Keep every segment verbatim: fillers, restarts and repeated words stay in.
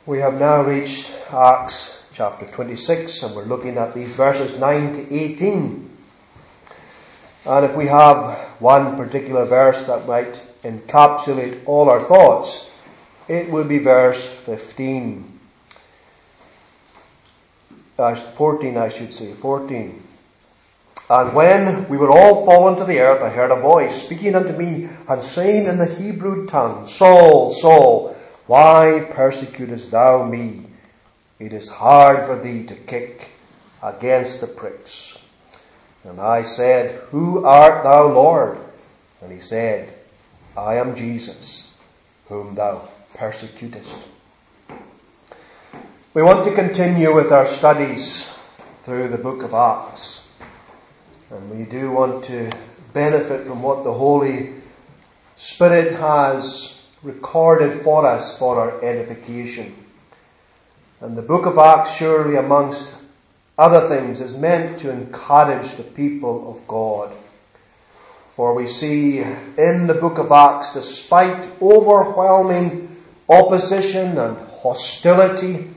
We have now reached Acts chapter twenty-six, and we're looking at these verses nine to eighteen. And if we have one particular verse that might encapsulate all our thoughts, it would be verse fifteen. Uh, fourteen, I should say, fourteen. And when we were all fallen to the earth, I heard a voice speaking unto me and saying in the Hebrew tongue, Saul, Saul, why persecutest thou me? It is hard for thee to kick against the pricks. And I said, Who art thou, Lord? And he said, I am Jesus, whom thou persecutest. We want to continue with our studies through the book of Acts. And we do want to benefit from what the Holy Spirit has recorded for us for our edification. And the book of Acts, surely amongst other things, is meant to encourage the people of God. For we see in the book of Acts, despite overwhelming opposition and hostility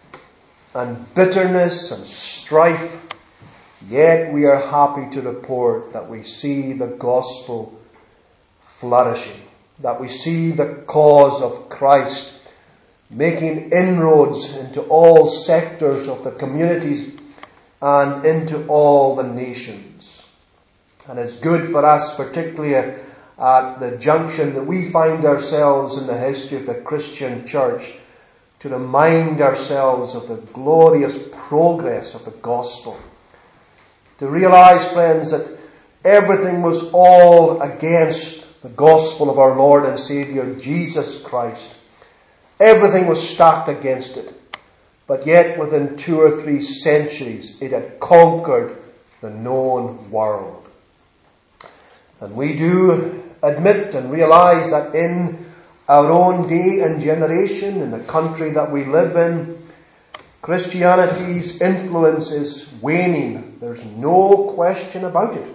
and bitterness and strife, yet we are happy to report that we see the gospel flourishing, that we see the cause of Christ making inroads into all sectors of the communities and into all the nations. And it's good for us, particularly at the junction that we find ourselves in the history of the Christian church, to remind ourselves of the glorious progress of the gospel. To realize, friends, that everything was all against the gospel of our Lord and Saviour, Jesus Christ. Everything was stacked against it. But yet within two or three centuries it had conquered the known world. And we do admit and realize that in our own day and generation, in the country that we live in, Christianity's influence is waning. There's no question about it.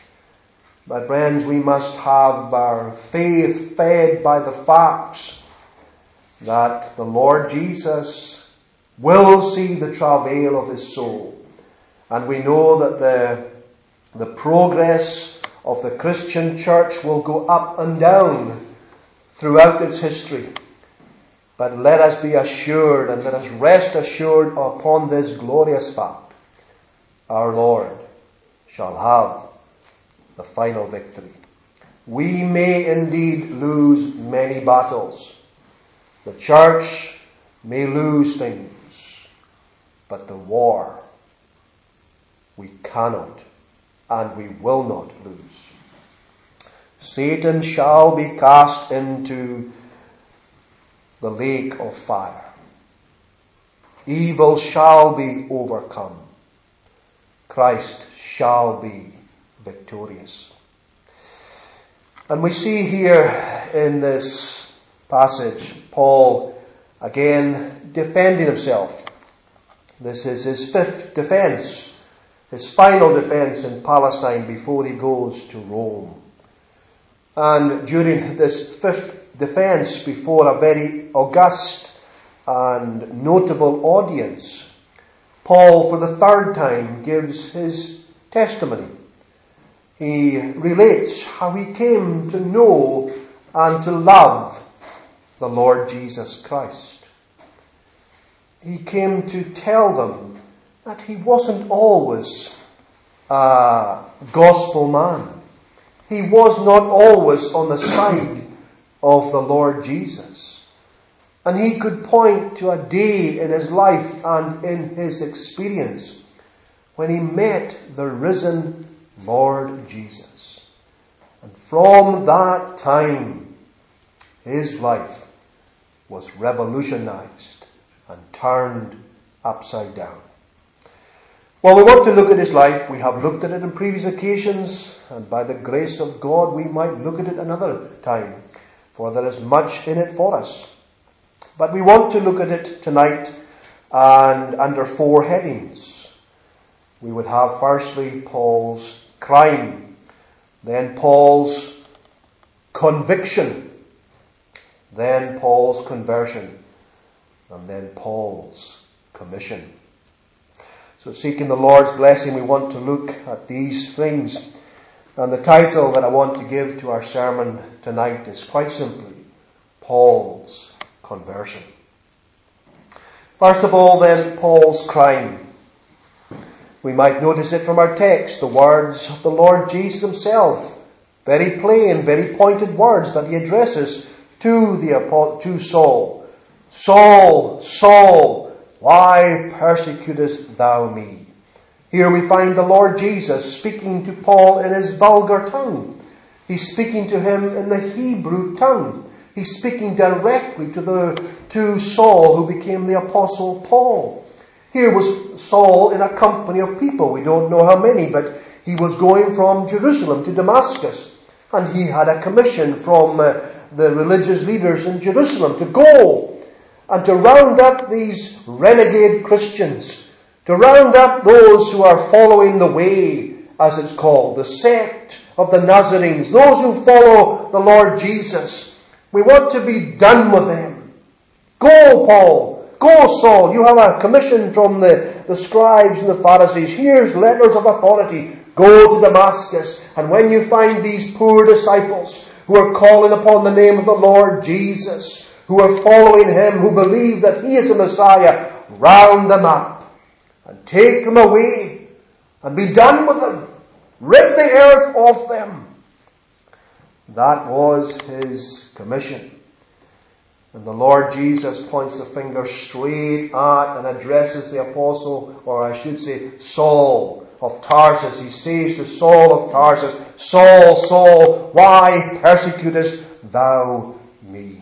My friends, we must have our faith fed by the facts that the Lord Jesus will see the travail of his soul. And we know that the, the progress of the Christian church will go up and down throughout its history. But let us be assured and let us rest assured upon this glorious fact. Our Lord shall have the final victory. We may indeed lose many battles. The church may lose things. But the war we cannot and we will not lose. Satan shall be cast into the lake of fire. Evil shall be overcome. Christ shall be victorious. And we see here in this passage Paul again defending himself. This is his fifth defense, his final defense in Palestine before he goes to Rome. And during this fifth defense before a very august and notable audience, Paul for the third time gives his testimony. He relates how he came to know and to love the Lord Jesus Christ. He came to tell them that he wasn't always a gospel man. He was not always on the side of the Lord Jesus. And he could point to a day in his life and in his experience when he met the risen Lord Jesus. And from that time, his life was revolutionized and turned upside down. Well, we want to look at his life. We have looked at it on previous occasions, and by the grace of God we might look at it another time, for there is much in it for us. But we want to look at it tonight and under four headings. We would have firstly Paul's crime, then Paul's conviction, then Paul's conversion, and then Paul's commission. So seeking the Lord's blessing, we want to look at these things. And the title that I want to give to our sermon tonight is quite simply, Paul's conversion. First of all then, Paul's crime. We might notice it from our text, the words of the Lord Jesus himself. Very plain, very pointed words that he addresses to the to Saul. Saul, Saul, why persecutest thou me? Here we find the Lord Jesus speaking to Paul in his vulgar tongue. He's speaking to him in the Hebrew tongue. He's speaking directly to the to Saul, who became the Apostle Paul. Here was Saul in a company of people. We don't know how many, but he was going from Jerusalem to Damascus. And he had a commission from uh, the religious leaders in Jerusalem to go and to round up these renegade Christians, to round up those who are following the way, as it's called, the sect of the Nazarenes, those who follow the Lord Jesus. We want to be done with them. Go, Paul. Go, Saul. You have a commission from the, the scribes and the Pharisees. Here's letters of authority. Go to Damascus. And when you find these poor disciples who are calling upon the name of the Lord Jesus, who are following him, who believe that he is the Messiah, round them up and take them away and be done with them. Rip the earth off them. That was his commission. And the Lord Jesus points the finger straight at and addresses the apostle, or I should say Saul of Tarsus. He says to Saul of Tarsus, Saul, Saul, why persecutest thou me?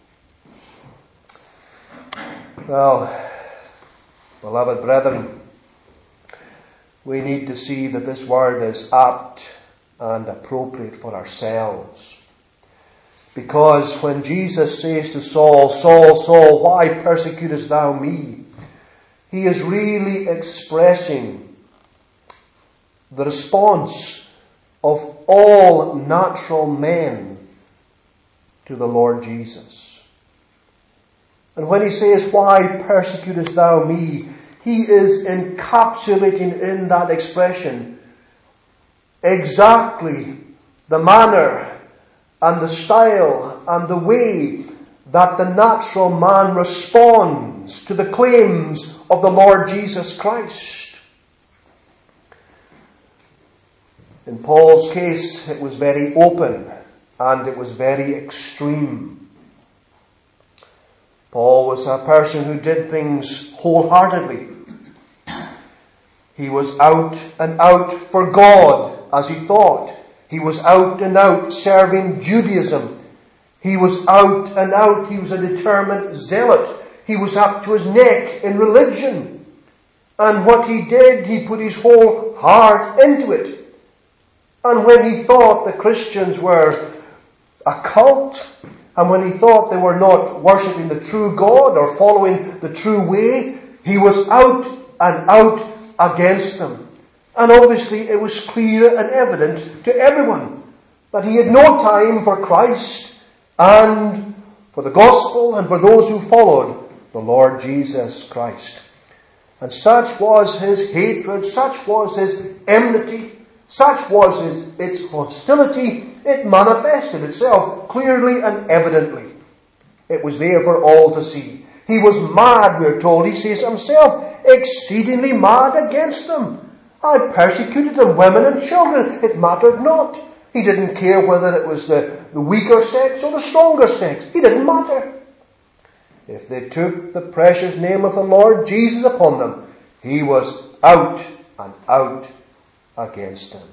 Well, beloved brethren, we need to see that this word is apt and appropriate for ourselves. Because when Jesus says to Saul, Saul, Saul, why persecutest thou me? He is really expressing the response of all natural men to the Lord Jesus. And when he says, why persecutest thou me? He is encapsulating in that expression exactly the manner and the style and the way that the natural man responds to the claims of the Lord Jesus Christ. In Paul's case, it was very open and it was very extreme. Paul was a person who did things wholeheartedly. He was out and out for God, as he thought. He was out and out serving Judaism. He was out and out. He was a determined zealot. He was up to his neck in religion. And what he did, he put his whole heart into it. And when he thought the Christians were a cult, and when he thought they were not worshipping the true God or following the true way, he was out and out against them. And obviously it was clear and evident to everyone that he had no time for Christ and for the gospel and for those who followed the Lord Jesus Christ. And such was his hatred, such was his enmity, such was his, its hostility. It manifested itself clearly and evidently. It was there for all to see. He was mad, we're told. He says himself, exceedingly mad against them. I persecuted them, women and children. It mattered not. He didn't care whether it was the, the weaker sex or the stronger sex. He didn't matter. If they took the precious name of the Lord Jesus upon them, he was out and out against them.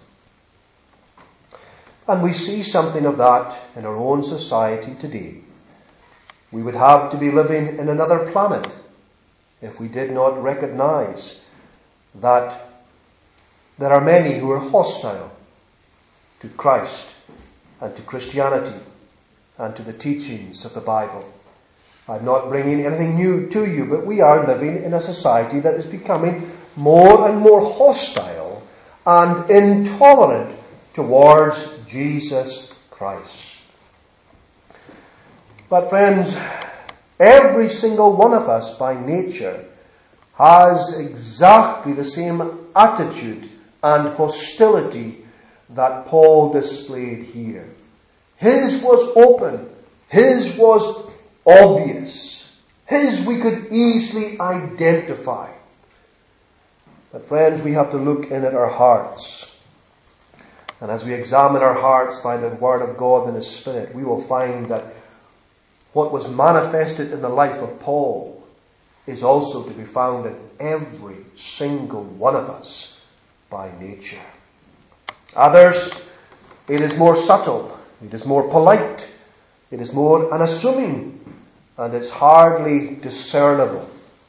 And we see something of that in our own society today. We would have to be living in another planet if we did not recognize that there are many who are hostile to Christ and to Christianity and to the teachings of the Bible. I'm not bringing anything new to you, but we are living in a society that is becoming more and more hostile and intolerant towards Jesus Christ. But friends, Every single one of us by nature has exactly the same attitude and hostility that Paul displayed here. His was open. His was obvious. His we could easily identify. But friends, we have to look in at our hearts. And as we examine our hearts by the Word of God and His Spirit, we will find that what was manifested in the life of Paul is also to be found in every single one of us by nature. Others, it is more subtle, it is more polite, it is more unassuming, and it's hardly discernible.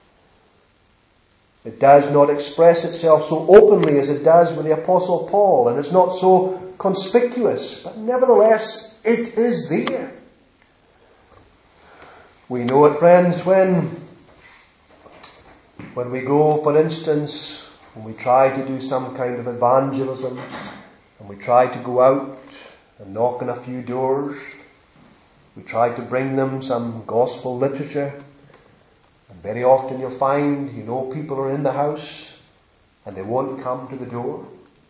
It does not express itself so openly as it does with the Apostle Paul, and it's not so conspicuous, but nevertheless, it is there. We know it, friends, when When we go, for instance, when we try to do some kind of evangelism, and we try to go out and knock on a few doors, we try to bring them some gospel literature, and very often you'll find, you know, people are in the house and they won't come to the door.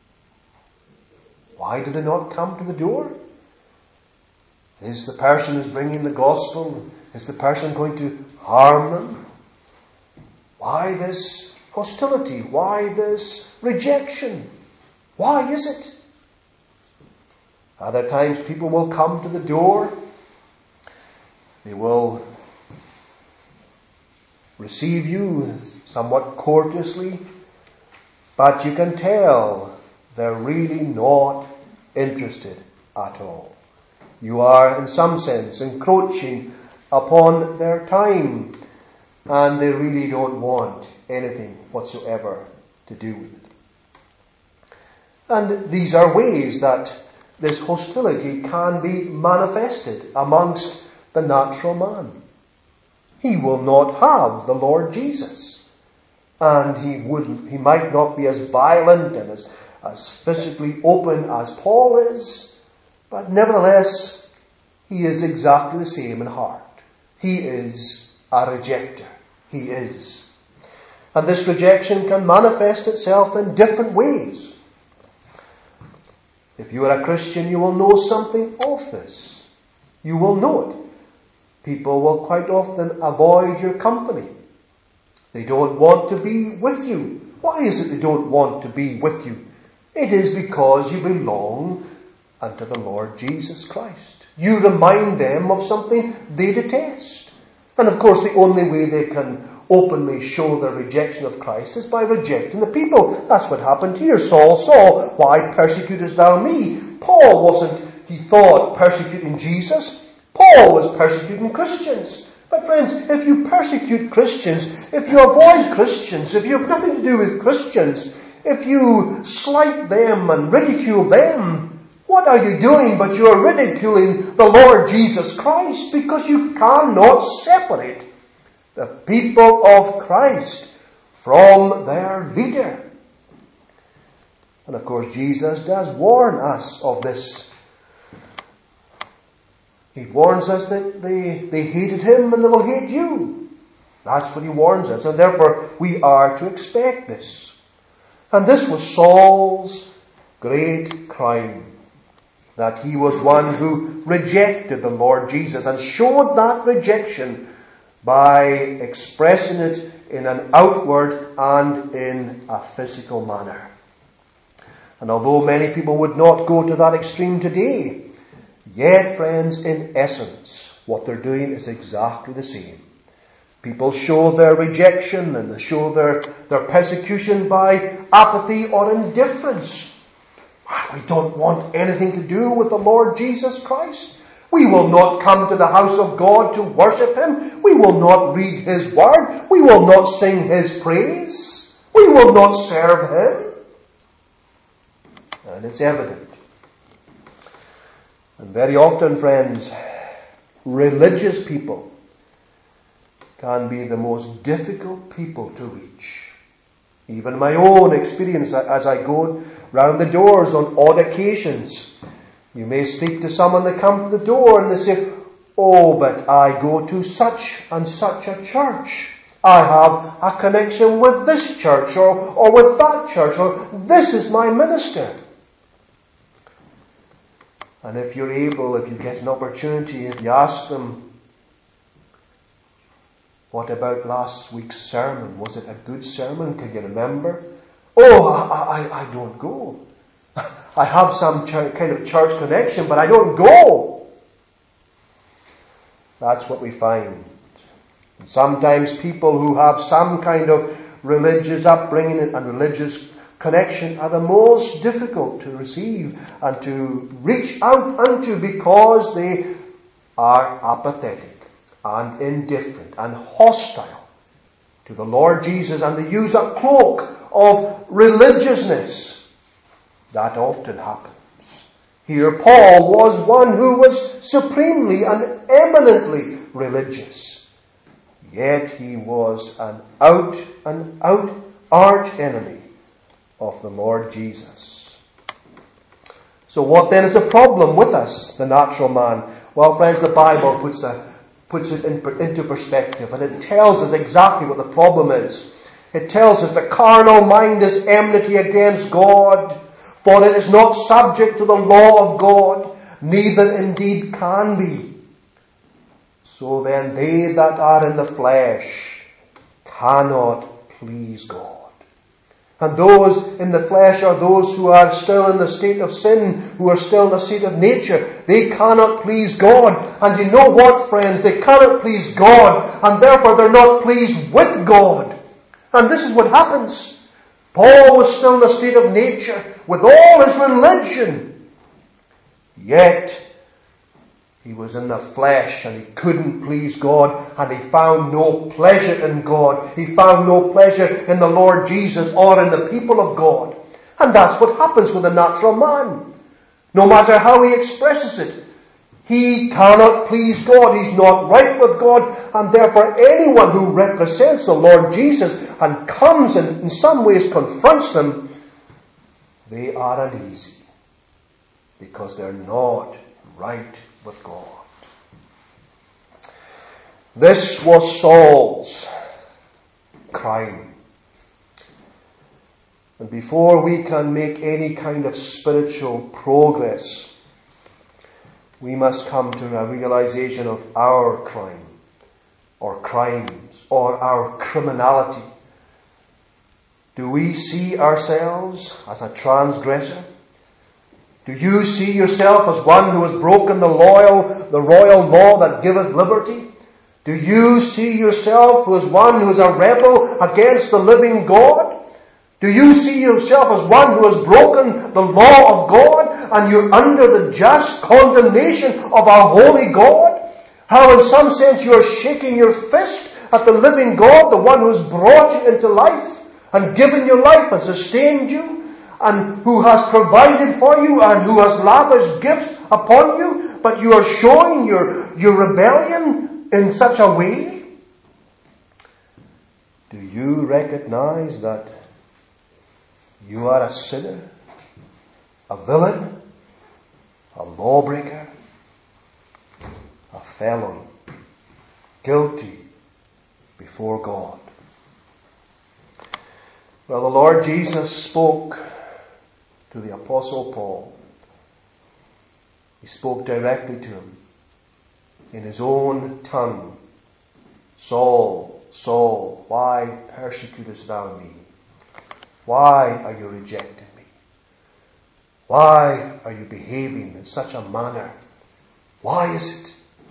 Why do they not come to the door? Is the person who's bringing the gospel, is the person going to harm them? Why this hostility? Why this rejection? Why is it? Other times people will come to the door. They will receive you somewhat courteously, but you can tell they're really not interested at all. You are, in some sense, encroaching upon their time, and they really don't want anything whatsoever to do with it. And these are ways that this hostility can be manifested amongst the natural man. He will not have the Lord Jesus. And he wouldn't, he might not be as violent and as, as physically open as Paul is, but nevertheless, he is exactly the same in heart. He is a rejecter. He is. And this rejection can manifest itself in different ways. If you are a Christian, you will know something of this. You will know it. People will quite often avoid your company. They don't want to be with you. Why is it they don't want to be with you? It is because you belong unto the Lord Jesus Christ. You remind them of something they detest. And of course, the only way they can openly show their rejection of Christ is by rejecting the people. That's what happened here. Saul, Saul, why persecutest thou me? Paul wasn't, he thought, persecuting Jesus. Paul was persecuting Christians. But friends, if you persecute Christians, if you avoid Christians, if you have nothing to do with Christians, if you slight them and ridicule them, what are you doing but you are ridiculing the Lord Jesus Christ, because you cannot separate the people of Christ from their leader. And of course Jesus does warn us of this. He warns us that they, they hated him and they will hate you. That's what he warns us, and therefore we are to expect this. And this was Saul's great crime, that he was one who rejected the Lord Jesus and showed that rejection by expressing it in an outward and in a physical manner. And although many people would not go to that extreme today, yet, friends, in essence, what they're doing is exactly the same. People show their rejection and they show their, their persecution by apathy or indifference. We don't want anything to do with the Lord Jesus Christ. We will not come to the house of God to worship him. We will not read his word. We will not sing his praise. We will not serve him. And it's evident. And very often, friends, religious people can be the most difficult people to reach. Even my own experience as I go round the doors on odd occasions. You may speak to someone, they come to the door and they say, oh, but I go to such and such a church. I have a connection with this church or, or with that church, or this is my minister. And if you're able, if you get an opportunity, if you ask them, what about last week's sermon? Was it a good sermon? Can you remember? Oh, I, I, I don't go. I have some ch- kind of church connection, but I don't go. That's what we find. Sometimes people who have some kind of religious upbringing and religious connection are the most difficult to receive and to reach out unto, because they are apathetic and indifferent and hostile to the Lord Jesus, and they use a cloak of religiousness. That often happens. Here Paul was one who was supremely and eminently religious. Yet he was an out and out arch enemy of the Lord Jesus. So what then is the problem with us, the natural man? Well, friends, the Bible puts, a, puts it in, into perspective, and it tells us exactly what the problem is. It tells us the carnal mind is enmity against God, for it is not subject to the law of God, neither indeed can be. So then they that are in the flesh cannot please God. And those in the flesh are those who are still in the state of sin, who are still in the state of nature. They cannot please God. And you know what, friends? They cannot please God, and therefore they're not pleased with God. And this is what happens. Paul was still in the state of nature with all his religion. Yet he was in the flesh and he couldn't please God, and he found no pleasure in God. He found no pleasure in the Lord Jesus or in the people of God. And that's what happens with a natural man. No matter how he expresses it, he cannot please God. He's not right with God, and therefore anyone who represents the Lord Jesus and comes and in some ways confronts them, they are uneasy because they're not right with God. This was Saul's crime. And before we can make any kind of spiritual progress, we must come to a realization of our crime, or crimes, or our criminality. Do we see ourselves as a transgressor? Do you see yourself as one who has broken the loyal, the royal law that giveth liberty? Do you see yourself as one who is a rebel against the living God? Do you see yourself as one who has broken the law of God, and you're under the just condemnation of our holy God? How in some sense you are shaking your fist at the living God, the one who has brought you into life and given you life and sustained you, and who has provided for you and who has lavished gifts upon you, but you are showing your, your rebellion in such a way? Do you recognize that you are a sinner, a villain, a lawbreaker, a felon, guilty before God? Well, the Lord Jesus spoke to the Apostle Paul. He spoke directly to him in his own tongue. Saul, Saul, why persecutest thou me? Why are you rejecting me? Why are you behaving in such a manner? Why is it?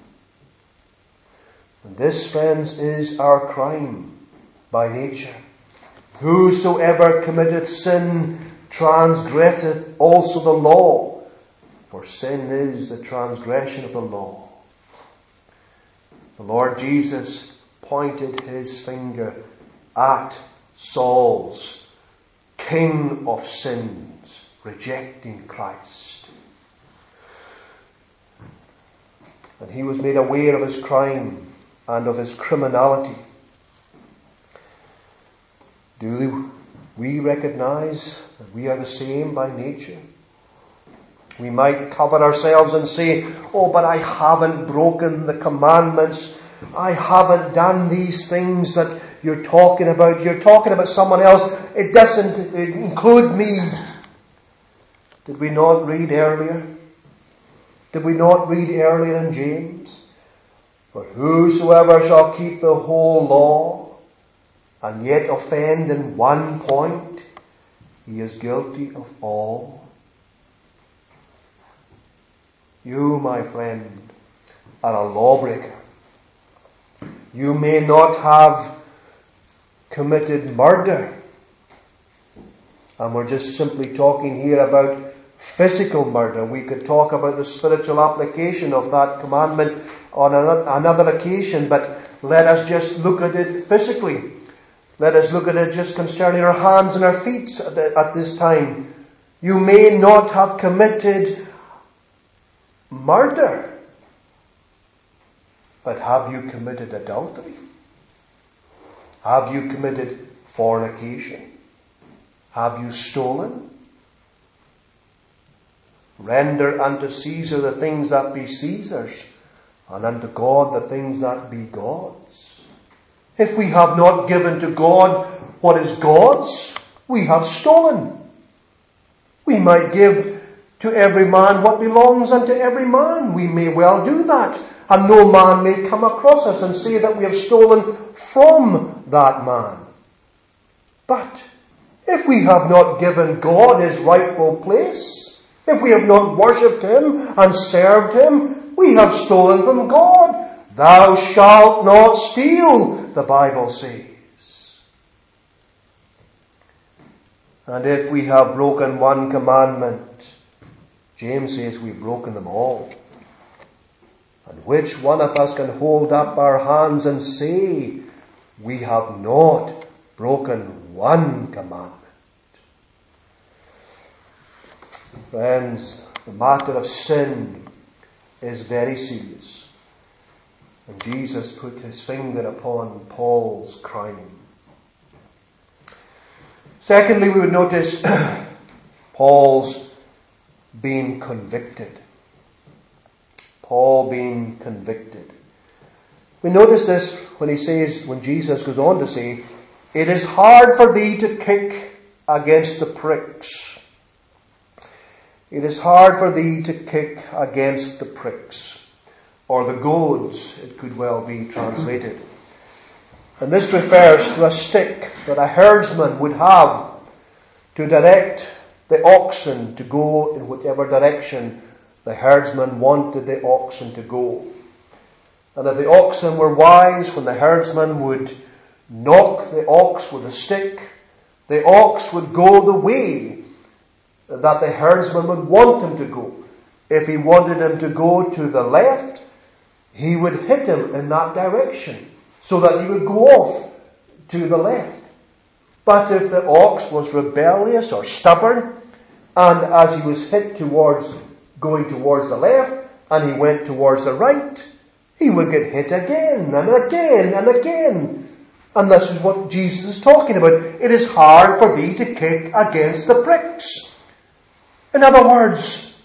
And this, friends, is our crime by nature. Whosoever committeth sin transgresseth also the law, for sin is the transgression of the law. The Lord Jesus pointed his finger at Saul's king of sins, rejecting Christ. And he was made aware of his crime and of his criminality. Do we recognize that we are the same by nature? We might cover ourselves and say, oh, but I haven't broken the commandments. I haven't done these things that you're talking about. You're talking about someone else. It doesn't include me. Did we not read earlier? Did we not read earlier in James? For whosoever shall keep the whole law and yet offend in one point, he is guilty of all. You, my friend, are a lawbreaker. You may not have committed murder. And we're just simply talking here about physical murder. We could talk about the spiritual application of that commandment on another occasion, but let us just look at it physically. Let us look at it just concerning our hands and our feet at this time. You may not have committed murder, but have you committed adultery? Have you committed fornication? Have you stolen? Render unto Caesar the things that be Caesar's, and unto God the things that be God's. If we have not given to God what is God's, we have stolen. We might give to every man what belongs unto every man. We may well do that. And no man may come across us and say that we have stolen from that man. But if we have not given God his rightful place, if we have not worshipped him and served him, we have stolen from God. Thou shalt not steal, the Bible says. And if we have broken one commandment, James says we've broken them all. And which one of us can hold up our hands and say, we have not broken one commandment? Friends, the matter of sin is very serious. And Jesus put his finger upon Paul's crime. Secondly, we would notice Paul's being convicted. Paul being convicted. We notice this when he says, when Jesus goes on to say, it is hard for thee to kick against the pricks. It is hard for thee to kick against the pricks. Or the goads, it could well be translated. And this refers to a stick that a herdsman would have to direct the oxen to go in whatever direction the herdsman wanted the oxen to go. And if the oxen were wise, when the herdsman would knock the ox with a stick, the ox would go the way that the herdsman would want him to go. If he wanted him to go to the left, he would hit him in that direction so that he would go off to the left. But if the ox was rebellious or stubborn, and as he was hit towards going towards the left, and he went towards the right, he would get hit again and again and again. And this is what Jesus is talking about. It is hard for thee to kick against the pricks. In other words,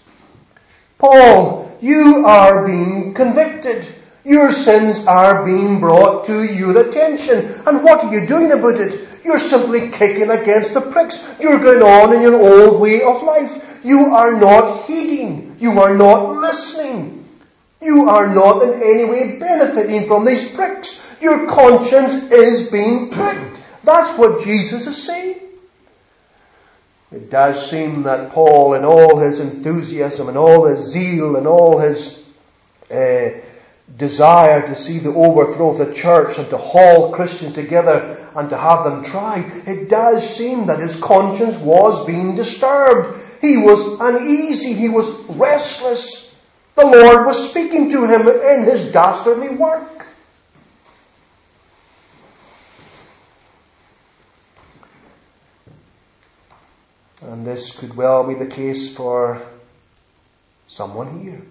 Paul, you are being convicted. Your sins are being brought to your attention. And what are you doing about it? You're simply kicking against the pricks. You're going on in your old way of life. You are not heeding. You are not listening. You are not in any way benefiting from these pricks. Your conscience is being pricked. That's what Jesus is saying. It does seem that Paul, in all his enthusiasm and all his zeal and all his uh, desire to see the overthrow of the church and to haul Christians together and to have them tried, it does seem that his conscience was being disturbed. He was uneasy. He was restless. The Lord was speaking to him in his dastardly work. And this could well be the case for someone here.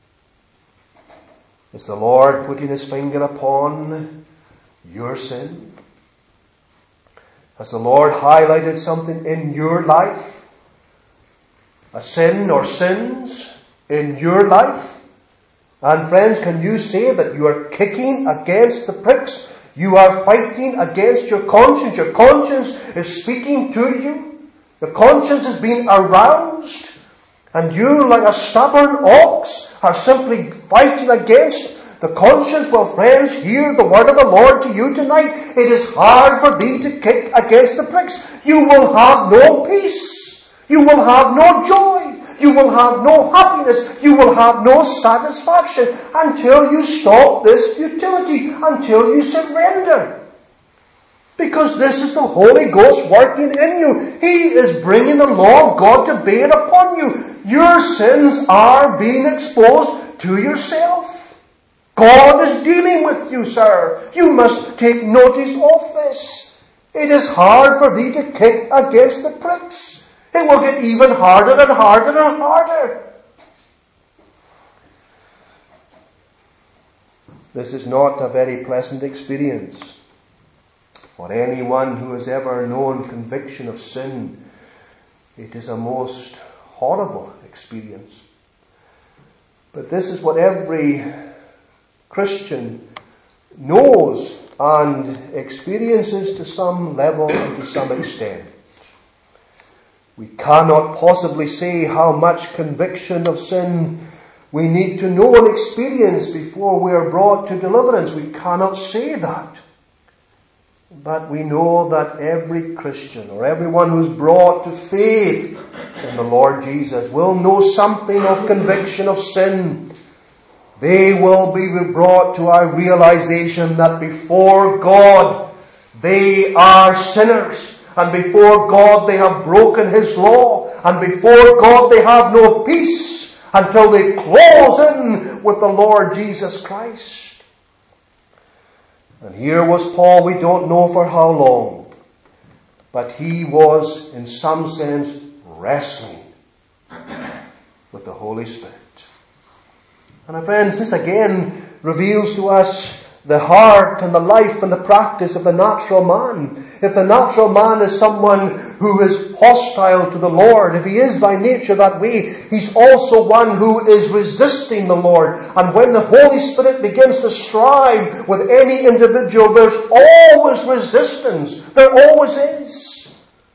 Is the Lord putting his finger upon your sin? Has the Lord highlighted something in your life a sin or sins in your life? And friends, can you say that you are kicking against the pricks? You are fighting against your conscience. Your conscience is speaking to you. Your conscience is being aroused. And you, like a stubborn ox, are simply fighting against the conscience. Well, friends, hear the word of the Lord to you tonight. It is hard for thee to kick against the pricks. You will have no peace. You will have no joy. You will have no happiness. You will have no satisfaction until you stop this futility, until you surrender. Because this is the Holy Ghost working in you. He is bringing the law of God to bear upon you. Your sins are being exposed to yourself. God is dealing with you, sir. You must take notice of this. It is hard for thee to kick against the pricks. It will get even harder and harder and harder. This is not a very pleasant experience for anyone who has ever known conviction of sin. It is a most horrible experience. But this is what every Christian knows and experiences to some level and to some extent. We cannot possibly say how much conviction of sin we need to know and experience before we are brought to deliverance. We cannot say that. But we know that every Christian or everyone who's brought to faith in the Lord Jesus will know something of conviction of sin. They will be brought to a realization that before God they are sinners. And before God they have broken His law. And before God they have no peace until they close in with the Lord Jesus Christ. And here was Paul, we don't know for how long. But he was, in some sense, wrestling with the Holy Spirit. And my friends, this again reveals to us the heart and the life and the practice of the natural man. If the natural man is someone who is hostile to the Lord, if he is by nature that way, he's also one who is resisting the Lord. And when the Holy Spirit begins to strive with any individual, there's always resistance. There always is.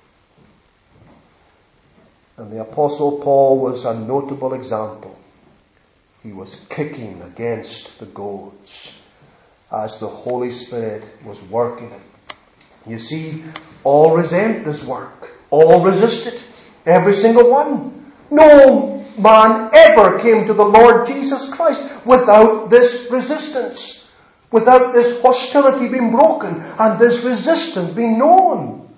And the Apostle Paul was a notable example. He was kicking against the goads as the Holy Spirit was working it. You see, all resent this work. All resist it. Every single one. No man ever came to the Lord Jesus Christ without this resistance. Without this hostility being broken and this resistance being known.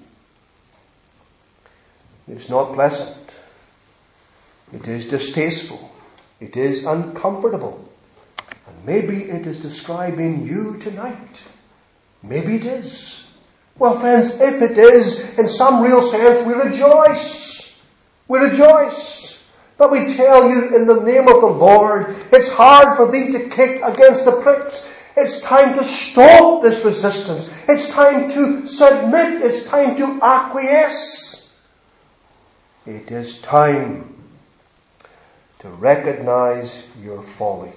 It's not pleasant. It is distasteful. It is uncomfortable. And maybe it is describing you tonight. Maybe it is. Well, friends, if it is, in some real sense, we rejoice. We rejoice. But we tell you in the name of the Lord, it's hard for thee to kick against the pricks. It's time to stop this resistance. It's time to submit. It's time to acquiesce. It is time to recognize your folly.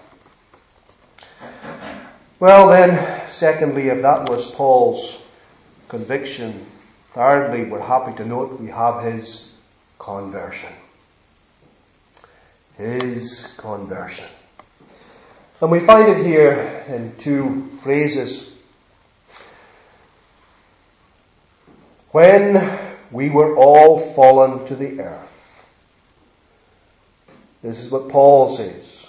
Well then, secondly, if that was Paul's conviction, thirdly, we're happy to note we have his conversion. His conversion. And we find it here in two phrases. When we were all fallen to the earth. This is what Paul says.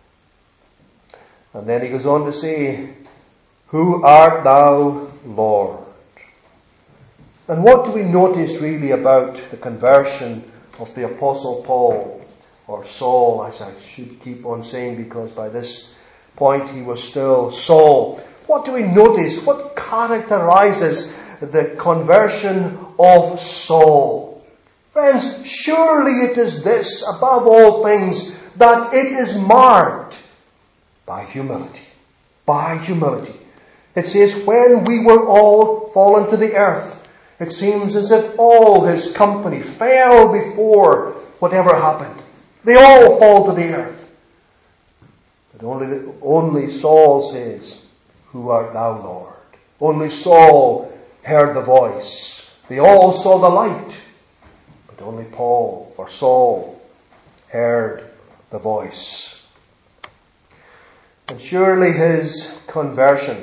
And then he goes on to say, Who art thou, Lord? And what do we notice really about the conversion of the Apostle Paul, or Saul, as I should keep on saying, because by this point he was still Saul. What do we notice? What characterizes the conversion of Saul? Friends, surely it is this, above all things, that it is marked by humility. By humility. It says, when we were all fallen to the earth, it seems as if all his company fell before whatever happened. They all fall to the earth. But only, the, only Saul says, "Who art thou, Lord?" Only Saul heard the voice. They all saw the light. But only Paul, or Saul, heard the voice. And surely his conversion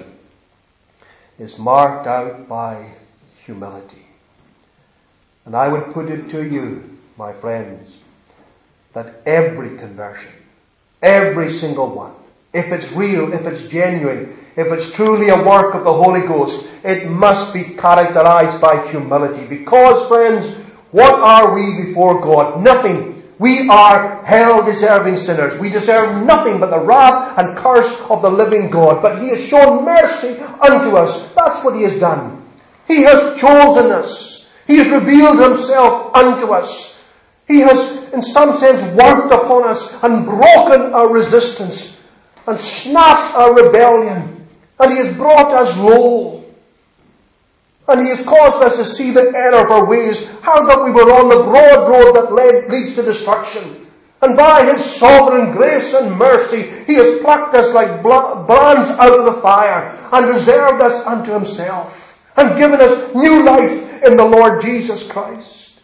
is marked out by humility. And I would put it to you, my friends, that every conversion, every single one, if it's real, if it's genuine, if it's truly a work of the Holy Ghost, it must be characterized by humility. Because, friends, what are we before God? Nothing. We are hell-deserving sinners. We deserve nothing but the wrath and curse of the living God. But He has shown mercy unto us. That's what He has done. He has chosen us. He has revealed Himself unto us. He has, in some sense, worked upon us and broken our resistance and snapped our rebellion. And He has brought us low. And He has caused us to see the error of our ways, how that we were on the broad road that led, leads to destruction. And by His sovereign grace and mercy, He has plucked us like brands out of the fire and reserved us unto Himself and given us new life in the Lord Jesus Christ.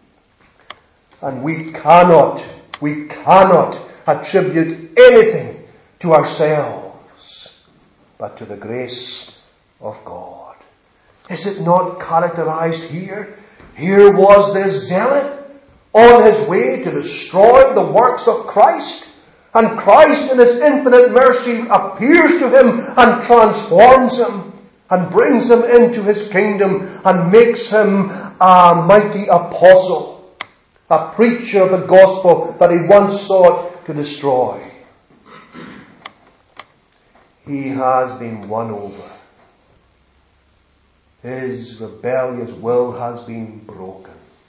And we cannot, we cannot attribute anything to ourselves, but to the grace of God. Is it not characterized here? Here was this zealot on his way to destroy the works of Christ. And Christ in His infinite mercy appears to him and transforms him and brings him into His kingdom and makes him a mighty apostle, a preacher of the gospel that he once sought to destroy. He has been won over. His rebellious will has been broken.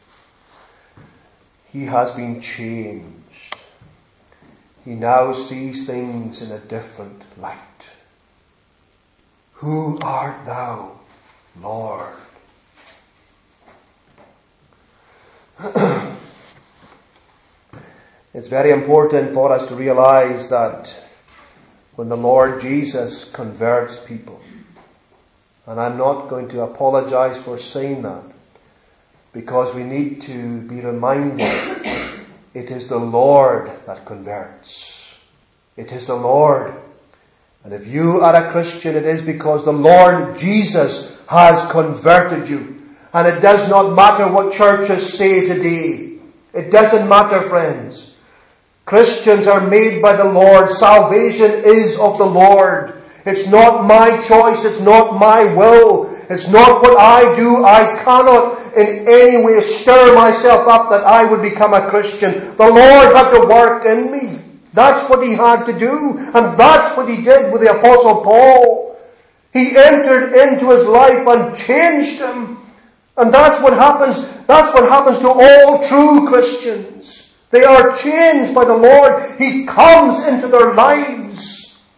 He has been changed. He now sees things in a different light. Who art thou, Lord? It's very important for us to realize that when the Lord Jesus converts people, and I'm not going to apologize for saying that, because we need to be reminded it is the Lord that converts. It is the Lord. And if you are a Christian, it is because the Lord Jesus has converted you. And it does not matter what churches say today. It doesn't matter, friends. Christians are made by the Lord. Salvation is of the Lord. It's not my choice. It's not my will. It's not what I do. I cannot in any way stir myself up that I would become a Christian. The Lord had to work in me. That's what He had to do. And that's what He did with the Apostle Paul. He entered into his life and changed him. And that's what happens. That's what happens to all true Christians. They are changed by the Lord. He comes into their lives.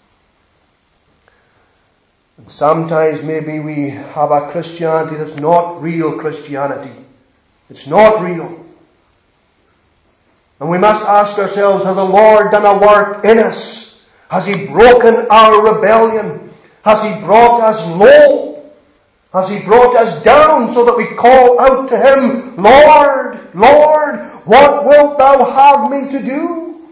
Sometimes maybe we have a Christianity that's not real Christianity. It's not real. And we must ask ourselves, has the Lord done a work in us? Has He broken our rebellion? Has He brought us low? Has He brought us down so that we call out to Him, Lord, Lord, what wilt Thou have me to do?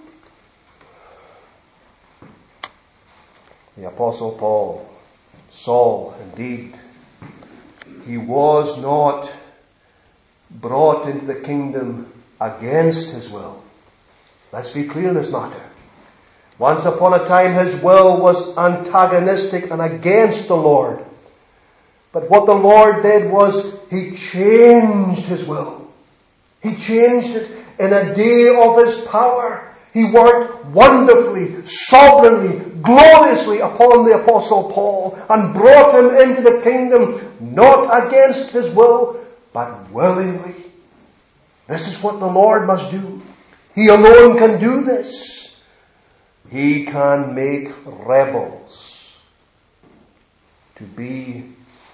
The Apostle Paul, Saul, indeed, he was not brought into the kingdom against his will. Let's be clear in this matter. Once upon a time his will was antagonistic and against the Lord. But what the Lord did was He changed his will. He changed it in a day of His power. He worked wonderfully, sovereignly, gloriously upon the Apostle Paul and brought him into the kingdom, not against his will, but willingly. This is what the Lord must do. He alone can do this. He can make rebels to be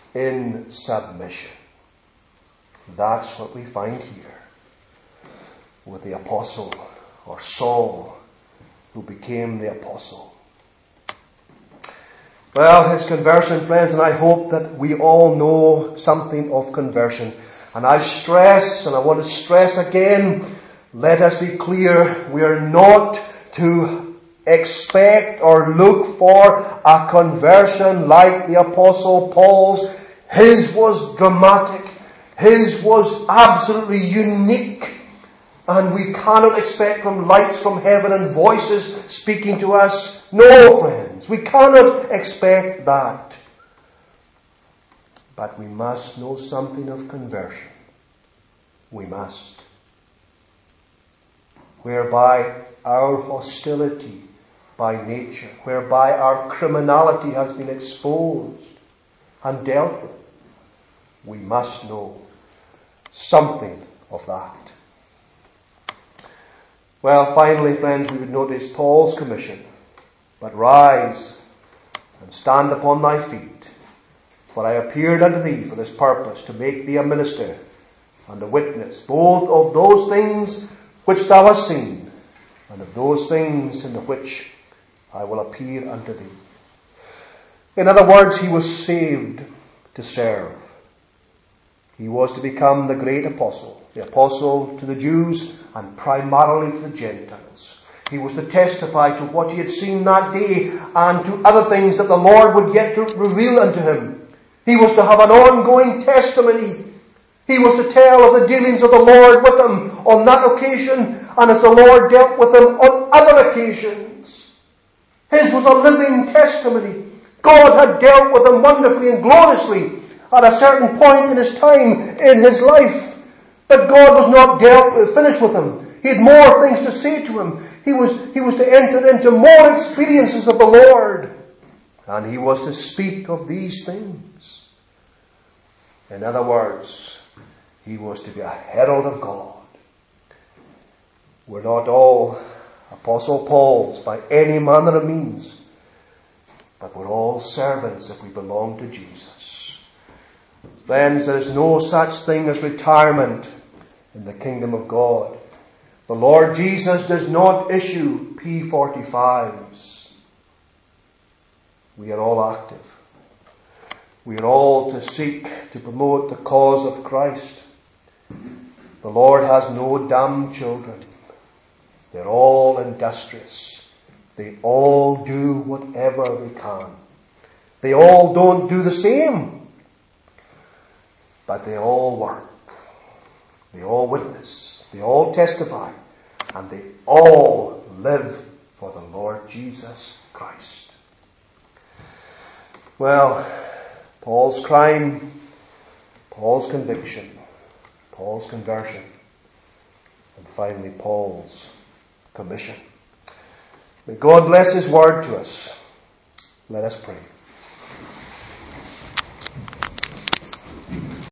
in submission. That's what we find here. with the apostle, or Saul, who became the apostle. Well, his conversion, friends, and I hope that we all know something of conversion. And I stress, and I want to stress again, let us be clear, we are not to expect or look for a conversion like the Apostle Paul's. His was dramatic. His was absolutely unique. And we cannot expect from lights from heaven and voices speaking to us. No, friends, we cannot expect that. But we must know something of conversion. We must. Whereby our hostility by nature, whereby our criminality has been exposed and dealt with, we must know something of that. Well, finally, friends, we would notice Paul's commission. But rise and stand upon thy feet, for I appeared unto thee for this purpose, to make thee a minister and a witness, both of those things which thou hast seen, and of those things in the which I will appear unto thee. In other words, he was saved to serve. He was to become the great apostle, the apostle to the Jews and primarily to the Gentiles. He was to testify to what he had seen that day and to other things that the Lord would yet to reveal unto him. He was to have an ongoing testimony. He was to tell of the dealings of the Lord with him on that occasion, and as the Lord dealt with him on other occasions. His was a living testimony. God had dealt with him wonderfully and gloriously at a certain point in his time in his life. But God was not dealt with, finished with him. He had more things to say to him. He was, he was to enter into more experiences of the Lord. And he was to speak of these things. In other words, he was to be a herald of God. We're not all Apostle Pauls by any manner of means, but we're all servants if we belong to Jesus. Friends, there is no such thing as retirement in the kingdom of God. The Lord Jesus does not issue P forty-fives. We are all active. We are all to seek to promote the cause of Christ. The Lord has no dumb children. They're all industrious. They all do whatever they can. They all don't do the same, but they all work. They all witness. They all testify. And they all live for the Lord Jesus Christ. Well, Paul's crime, Paul's conviction, Paul's conversion, and finally Paul's commission. May God bless his word to us. Let us pray.